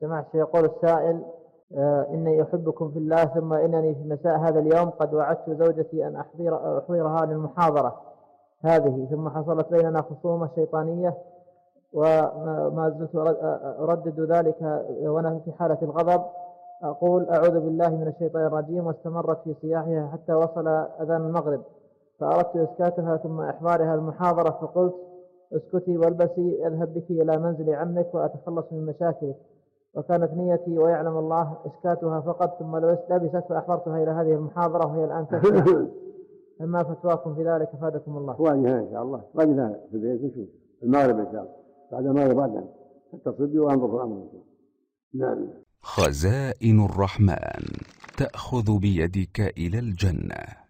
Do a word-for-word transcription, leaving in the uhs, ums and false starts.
سمعت يقول السائل: آه إني أحبكم في الله، ثم إنني في مساء هذا اليوم قد وعدت زوجتي أن أحضر أحضرها للمحاضرة هذه، ثم حصلت بيننا خصومة شيطانية وما زلت أردد ذلك وأنا في حالة الغضب، أقول أعوذ بالله من الشيطان الرجيم، واستمرت في صياحها حتى وصل أذان المغرب، فأردت إسكاتها ثم إحضارها المحاضرة، فقلت: اسكتي والبسي، أذهب بك إلى منزل عمك وأتخلص من مشاكلك. وكانت نيتي ويعلم الله إسكاتها فقط، ثم لبست فأحضرتها إلى هذه المحاضرة وهي الآن تسمع. أما فتواكم في ذلك فادكم الله. واجهها إن شاء الله، واجهها في البيت نشوف المغرب إن شاء الله، بعد المغرب بعد تتصل بي وأنظر في الأمر. نعم. خزائن الرحمن تأخذ بيدك إلى الجنة.